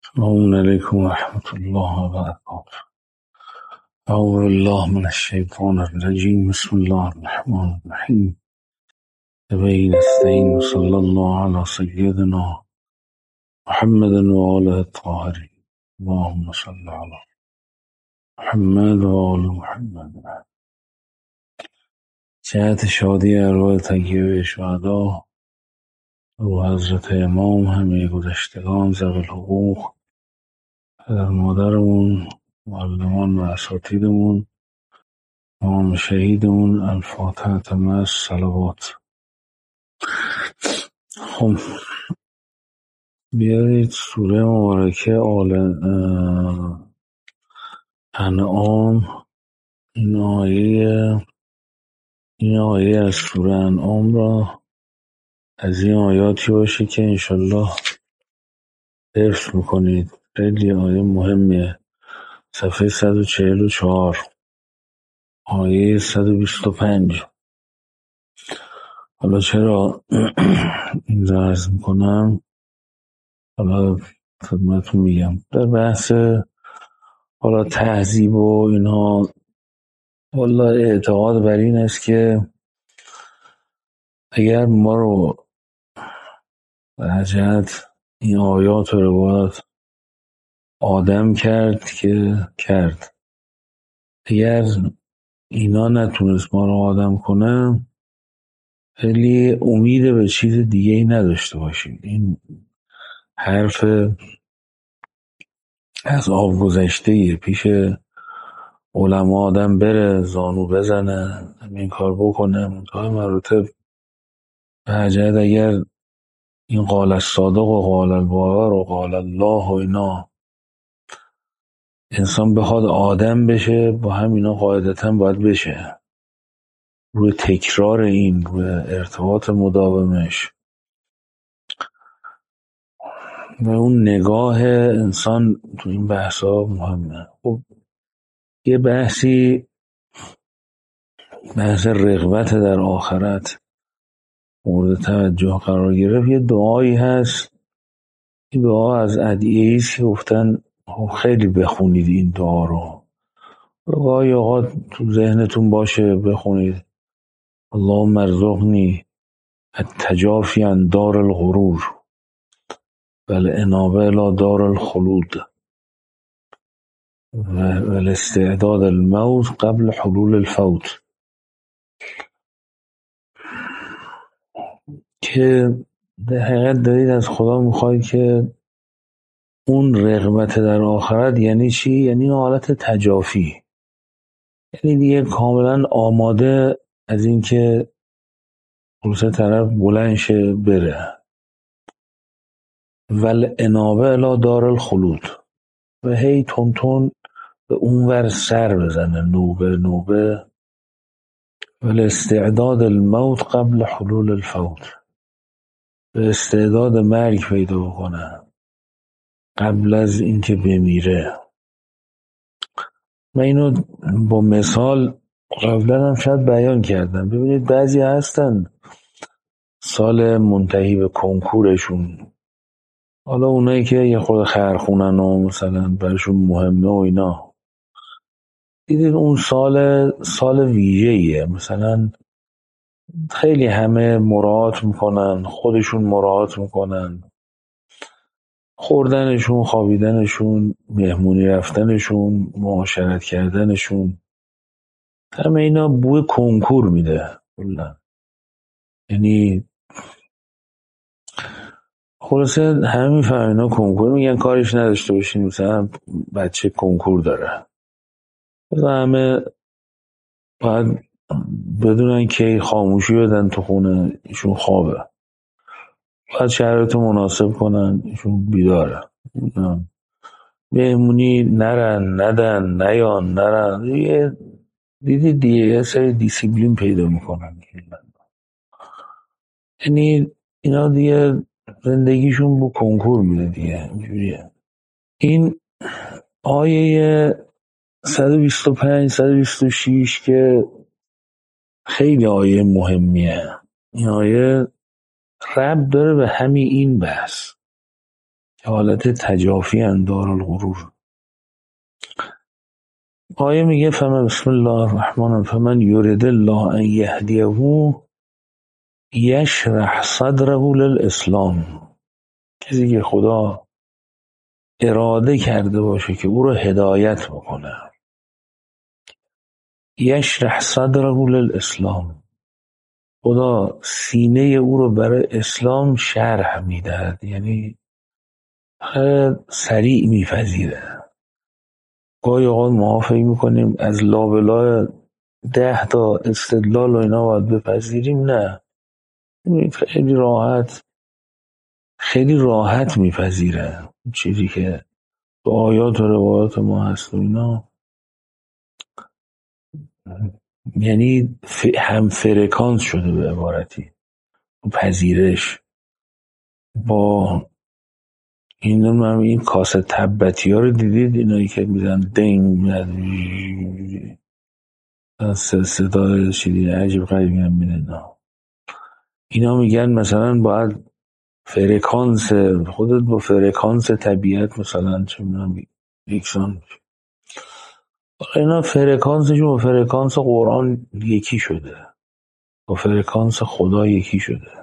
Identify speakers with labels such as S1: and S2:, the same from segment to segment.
S1: السلام عليكم ورحمة الله وبركاته. أعوذ بالله من الشيطان الرجيم. بسم الله الرحمن الرحيم. تبين السين وصلى الله على سيدنا محمد وآله الطاهرين. اللهم صل على محمد وآل محمد. جهت شادی ارواح طیبه شهدا و حضرت امام همه گذشتگان ذوی الحقوق، پدر مادرمون، معلمان و اساتیدمون، امام شهیدمون، الفاتحه تمام الصلوات. خب بیایید سوره مبارکه آل انعام، این آیه از سوره انعام را از این آیاتی باشه که انشالله حفظ میکنید. خیلی آیه مهمیه. صفحه 144 آیه 125. حالا چرا این را عرض میکنم؟ حالا خدمتون میگم. در بحث حالا تهذیب و اینها، والله اعتقاد بر این است که اگر ما رو در جهت این آیات و روایات آدم کرد، اگر اینا نتونست ما رو آدم کنه، خیلی امید به چیز دیگه ای نداشته باشیم. این حرف از آب گذشته پیش علما آدم بره زانو بزنه این کار بکنه، منتهای مراتب به جهت اگر این قال الصادق و قال الباقر و قال الله و اینا انسان بخواد آدم بشه، با هم اینا قاعدتا باید بشه. روی تکرار این، روی ارتباط مداومش و اون نگاه انسان تو این بحثا مهمه. خب یه بحث رغبت در آخرت مورد توجه قرار گرفت. یه دعایی هست، این دعا از ادعیه ایست که گفتن خیلی بخونید این دعا رو. گاهی اوقات تو ذهنتون باشه بخونید. اللهم ارزقنی التجافی عن دار الغرور والانابه الی دار الخلود والاستعداد الموت قبل حلول الفوت، که در حقیقت دارید از خدا میخواید که اون رغبت در آخرت یعنی چی؟ یعنی حالت تجافی، یعنی دیگه کاملا آماده از این که پروسه طرف بلند شه بره. والانابه الی دار الخلود، و هی تون تون به اونور سر بزنه، نوبه نوبه. والاستعداد الموت قبل حلول الفوت، به استعداد مرگ پیدا بکنه قبل از اینکه بمیره. من اینو با مثال قبلا هم شاید بیان کردم. ببینید بعضی هستن سال منتهی به کنکورشون، حالا اونایی که یه خود خرخونن و مثلا برشون مهمه و اینا، دیدید اون سال ویژه‌ایه، مثلا خیلی همه مراعات میکنن، خودشون مراعات میکنن، خوردنشون، خوابیدنشون، مهمونی رفتنشون، معاشرت کردنشون، همه اینا بوی کنکور میده. یعنی خلاصه همه میفهمن اینا کنکور، میگن کارش نداشته باشین، مثلا بچه کنکور داره. همه باید بدونن که خاموشی بدن تو خونه، ایشون خوابه، باید شرایط مناسب کنن، ایشون بیداره. مهمونی نرن، ندن، نیان، نرن، دیدی یه سری دیسیپلین پیدا میکنن. یعنی اینا دیگه زندگیشون با کنکور میده دیگه. اینجوریه. این آیه 125 126 که خیلی آیه مهمیه، این آیه ربط داره به همین این بحث. حالت تجافی اندار الغرور. آیه میگه بسم الله الرحمن الرحیم فمن یرید الله ان یهدیه یشرح صدره للاسلام. کسی که خدا اراده کرده باشه که او رو هدایت بکنه، یشرح صدره للاسلام، خدا سینه او رو برای اسلام شرح میدهد، یعنی سریع میپذیره. گاهی اوقات ما فکر میکنیم از لابلای 10 تا استدلال و اینا باید بپذیریم، نه، خیلی راحت میپذیره چیزی که تو آیات و روایات ما هست و اینا. یعنی هم فرکانس شده به عبارتی پذیرش. با این کاسه تبتی ها رو دیدید، اینایی که میزن دنگ صدای شدید عجیب غریبی هم میدن، اینا میگن مثلا باید فرکانس خودت با فرکانس طبیعت مثلا چه میدونم یکسان میشه. اینا فرکانسشون با فرکانس قرآن یکی شده، با فرکانس خدا یکی شده.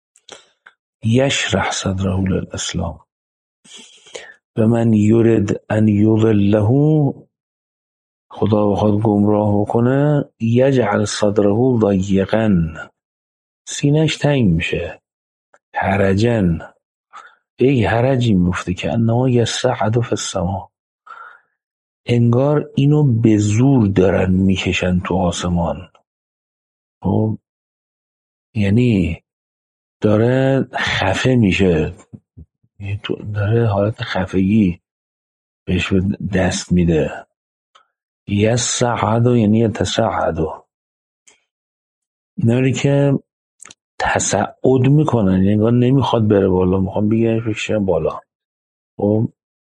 S1: یشرح صدره للاسلام و من یرد ان یضله، خدا بخواد گمراه بکنه، یجعل صدره ضیقا، سینش تنگ میشه، حرجن، یک حرجی میفته که انما یصعد فی السما، انگار اینو به زور دارن میکشن تو آسمان. خب یعنی داره خفه میشه، داره حالت خفگی بهش دست میده. یصعد یعنی یتصعد، ایناری که تصعد میکنن، یعنی انگار نمیخواد بره بالا، میخوام بگیرن بکشن بالا. خب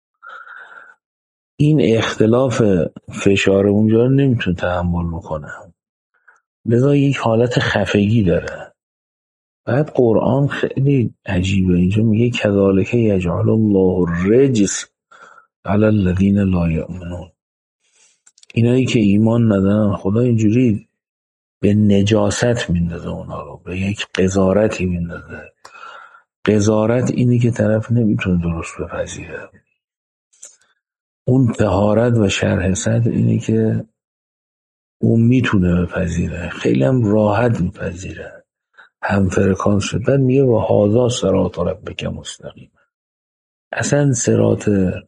S1: این اختلاف فشار اونجا رو نمیتونه تحمل بکنه، لذا یک حالت خفگی داره. بعد قرآن خیلی عجیبه، اینجا میگه کذالک یجعل الله الرجس علی الذین لا یؤمنون، اینایی که ایمان ندارن خدا اینجوری به نجاست میندازه اونا رو، به یک قذارتی میندازه. قذارت اینی که طرف نمیتونه درست بپذیره، اون طهارت و شرح صدر اینی که اون میتونه بپذیره، خیلی هم راحت میپذیره، هم فرکانس شد. بعد میگه و هذا صراط ربک مستقیم، اصلا صراط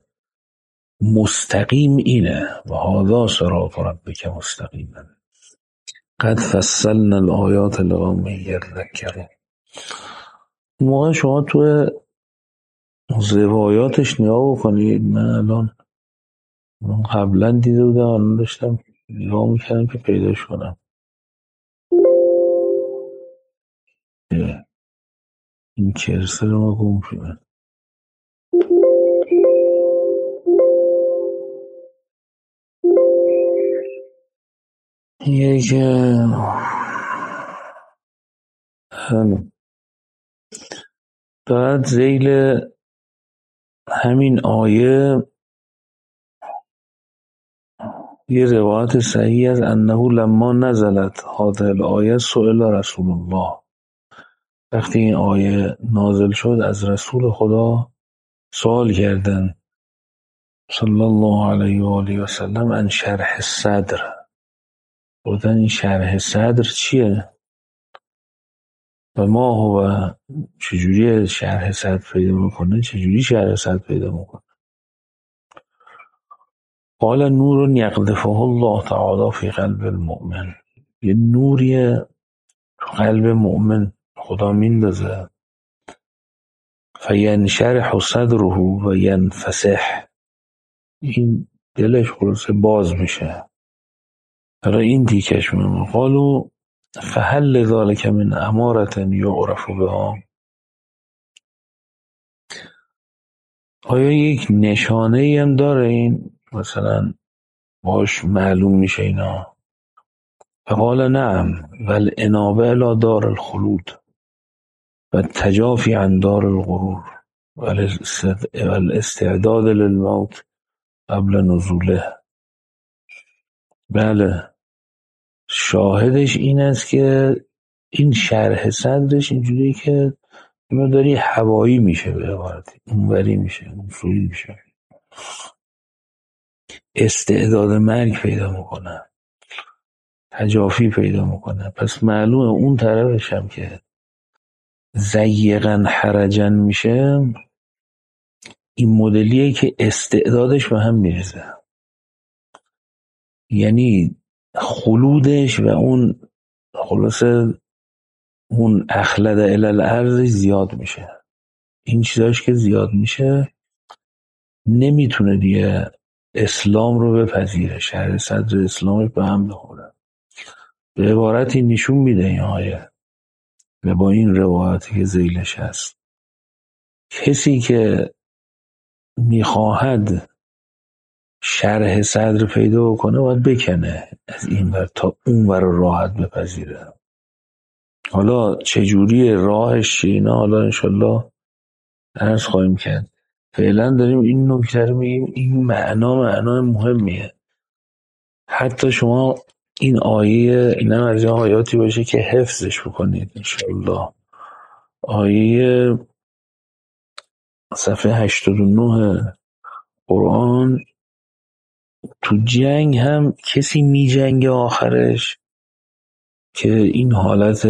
S1: مستقیم اینه، و هذا صراط ربک مستقیم، قد فصلنا الآیات لقوم یذکرون. موقع شما تو روایاتش نگاه بکنید، من الان قبلا دیده بودم، الان داشتم نگاه میکردم که پیداش کنم. این کرسر ما گم شده. یک دارد ذیل همین آیه یه روایت صحیح از انه لما نزلت هذه الآیه سئل رسول الله، وقتی این آیه نازل شد از رسول خدا سوال کردن صلی الله علیه و آله و سلم عن شرح الصدر، گفتن این شرح صدر چیه و ما هو، چجوری شرح صدر پیدا میکنه، چجوری شرح صدر پیدا میکنه. قال نور یقذفه الله تعالی فی قلب المؤمن، یه نوری تو قلب مؤمن خدا میندازه، فینشرح صدره و ینفسح، این دلش خلاصه باز میشه برای این دیکش میمونه. قالو فهل ذلك من امارة یعرف بها، آیا یک نشانه ای هم داره این مثلا باش معلوم میشه اینا؟ فقال نعم والانابه الی دار الخلود و تجافی عن دار الغرور، والاستعداد للموت قبل نزوله. بله، شاهدش این است که این شرح صدرش اینجوریه که اینو داری هوایی میشه، به عبارتی اونوری میشه، اونسوی میشه، استعداد مرگ پیدا میکنه، تجافی پیدا میکنه. پس معلومه اون طرفش هم که ضیقا حرجا میشه، این مدلیه که استعدادش به هم میرزه، یعنی خلودش و اون خلاصه اون اخلد الالارض زیاد میشه. این چیزاش که زیاد میشه نمیتونه دیگه اسلام رو بپذیره، شرح صدر اسلامش به هم بخوره. به عبارتی نشون میده این آیه و با این روایتی که ذیلش هست، کسی که میخواهد شرح صدر پیدا کنه باید بکنه از این ور تا اون ور راحت بپذیره. حالا چجوری راهش چیه، حالا انشالله عرض خواهیم کرد. فعلا داریم این نکته رو میگیم، این معنای مهمیه. حتی شما این آیه، این هم از آیاتی باشه که حفظش بکنید انشالله. آیه صفحه 89 قرآن، تو جنگ هم کسی می جنگ آخرش که این حالت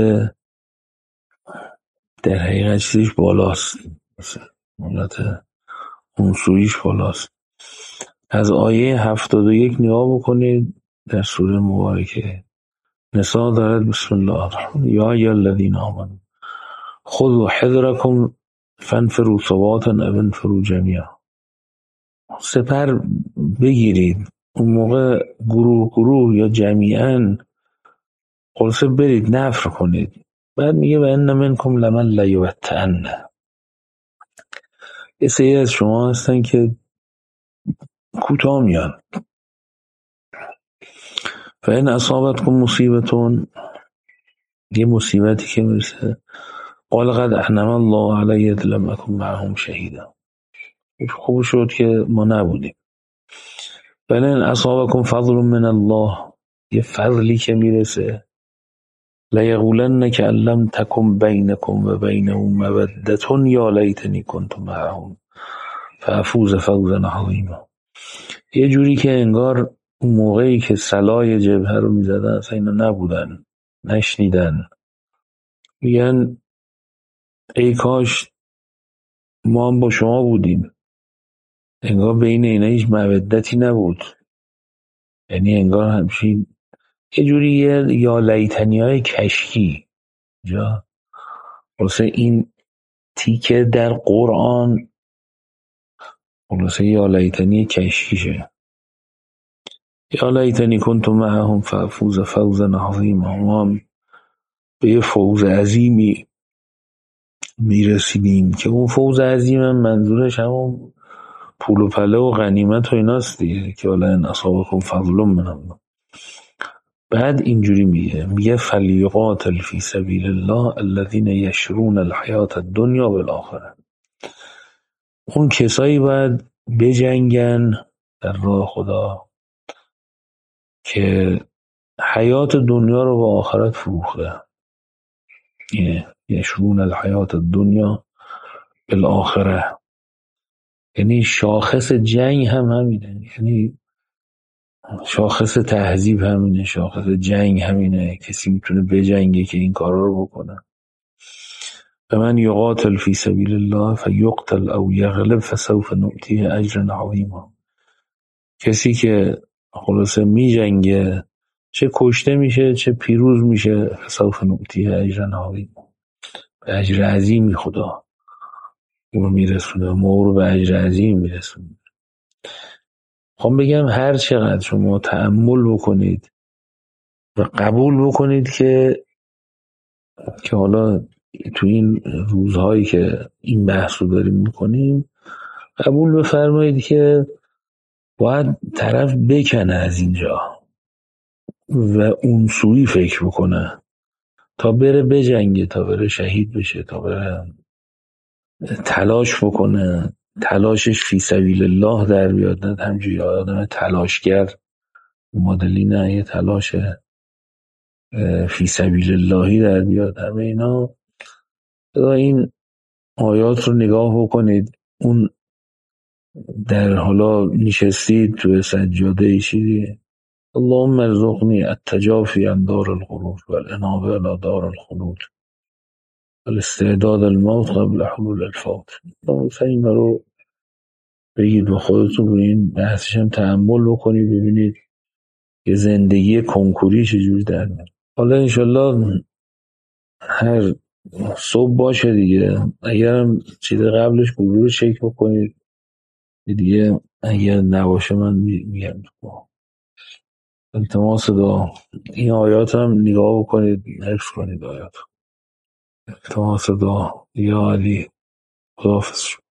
S1: در حقیقت چیزش بالاست، حالت اونسویش بالاست. از آیه 71 نگاه بکنید در سوره مبارکه نساء دارد. بسم الله الرحمن یا ایها الذین آمنوا خذوا حذرکم فانفروا ثباتا او انفروا جمیعا. سپر بگیرید، اون موقع گروه یا جمیعا خلاصه برید نفر کنید. بعد میگه و ان منکم لمن لیبطئن، یه سری از شما هستن که کوتاه میان. فان اصابتکم مصیبتون، یه مصیبتی که میرسه، قال قد انعم الله علی اذ لم اکن معهم شهیدا، خوب شد که ما نبودیم. بل ان اصابکم فضل من الله، یه فضلی که میرسه، لیقولن که لم تکن بینکم و بینه مودة یا لیتنی کنت معهم فافوز فوزا عظیما. یه جوری که انگار اون موقعی که سلای جبهه رو میزدن اصلا اینا نبودن، نشنیدن، میگن ای کاش ما هم با شما بودیم. انگار بین اینا هیچ مودتی نبود، یعنی انگار همچین یه جوری یا لیتنی های کشکی جا. خلاصه این تیکه در قرآن خلاصه یا لیتنی کشکیشه، یا لیتنی کنت معهم فافوز فوزا عظیما، ما هم به یه فوز عظیمی میرسیدیم که اون فوز عظیم منظورش همون پول و پله و غنیمت و ایناست دیگه، که حالا ان اصابکم فضل من الله. بعد اینجوری میگه فلیقاتل فی سبیل الله الذین یشرون الحیات الدنیا بالآخره. اون کسایی باید بجنگن در راه خدا که حیات دنیا رو با آخرت فروخته. اینه یشرون الحیات الدنیا بالآخره، یعنی شاخص جنگ هم همینه، یعنی شاخص تهذیب همینه، شاخص جنگ همینه. کسی میتونه بجنگه که این کارا رو بکنه. و من یقاتل فی سبیل الله فیقتل او یغلب فسوف نؤتیه اجرا عظیما. کسی که خلاصه میجنگه، چه کشته میشه چه پیروز میشه، فسوف نؤتیه اجرا عظیما، به اجر عظیمی خدا او رو میرسونه، ما رو به اجر عظیم میرسونه. خواهم بگم هر چقدر شما تأمل بکنید و قبول بکنید که حالا تو این روزهایی که این بحث رو داریم میکنیم، قبول بفرمایید که باید طرف بکنه از اینجا و اون سوی فکر بکنه تا بره بجنگه، تا بره شهید بشه، تا بره تلاش بکنه، تلاشش فی سبیل الله در بیاد، نه همجوری آدم تلاشگر مدلی، نه یه تلاش فی سبیل اللهی در بیاد. همه اینا این آیات رو نگاه بکنید. اون در حالا نشستید توی سجاده ایشیدی اللهم ارزقنی التجافی عن دار الخلود والانابه الى دار الخلود والاستعداد الموت قبل حلول الفوت. مثلا این رو بگید با خودتون، این بحثش هم تأمل بکنید، ببینید که زندگی کنکوری چجوری در میاد. حالا انشالله هر صبح باشه دیگه، اگرم چیز قبلش گروه رو چک بکنید دیگه، اگر نباشه من میگم. التماس دعا. این آیات هم نگاه بکنید، حفظ کنید آیات. التماس دعا. یا علی. خداحافظ.